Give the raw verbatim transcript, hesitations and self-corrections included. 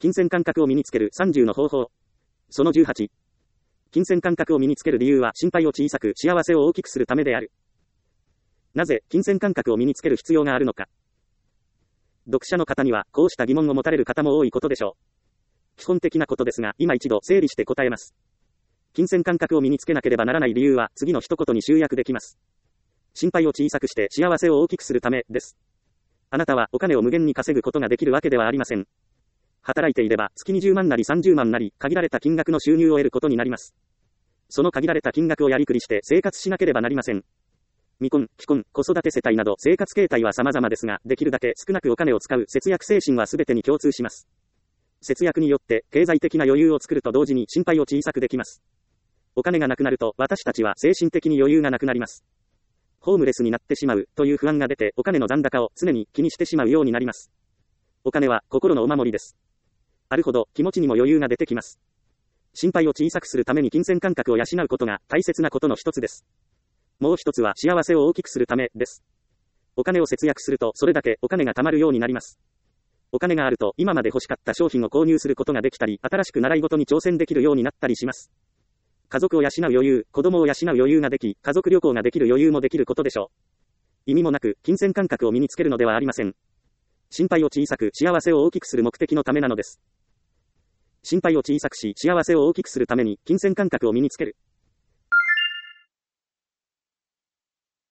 金銭感覚を身につけるさんじゅうの方法。そのじゅうはち。金銭感覚を身につける理由は心配を小さく幸せを大きくするためである。なぜ金銭感覚を身につける必要があるのか。読者の方にはこうした疑問を持たれる方も多いことでしょう。基本的なことですが、今一度整理して答えます。金銭感覚を身につけなければならない理由は次の一言に集約できます。心配を小さくして幸せを大きくするためです。あなたはお金を無限に稼ぐことができるわけではありません。働いていれば月にじゅうまんなりさんじゅうまんなり限られた金額の収入を得ることになります。その限られた金額をやりくりして生活しなければなりません。未婚、既婚、子育て世帯など生活形態は様々ですが、できるだけ少なくお金を使う節約精神は全てに共通します。節約によって経済的な余裕を作ると同時に心配を小さくできます。お金がなくなると私たちは精神的に余裕がなくなります。ホームレスになってしまうという不安が出てお金の残高を常に気にしてしまうようになります。お金は心のお守りです。あるほど気持ちにも余裕が出てきます。心配を小さくするために金銭感覚を養うことが大切なことの一つです。もう一つは幸せを大きくするためです。お金を節約するとそれだけお金が貯まるようになります。お金があると今まで欲しかった商品を購入することができたり、新しく習い事に挑戦できるようになったりします。家族を養う余裕、子供を養う余裕ができ、家族旅行ができる余裕もできることでしょう。意味もなく金銭感覚を身につけるのではありません。心配を小さく幸せを大きくする目的のためなのです。心配を小さくし幸せを大きくするために金銭感覚を身につける。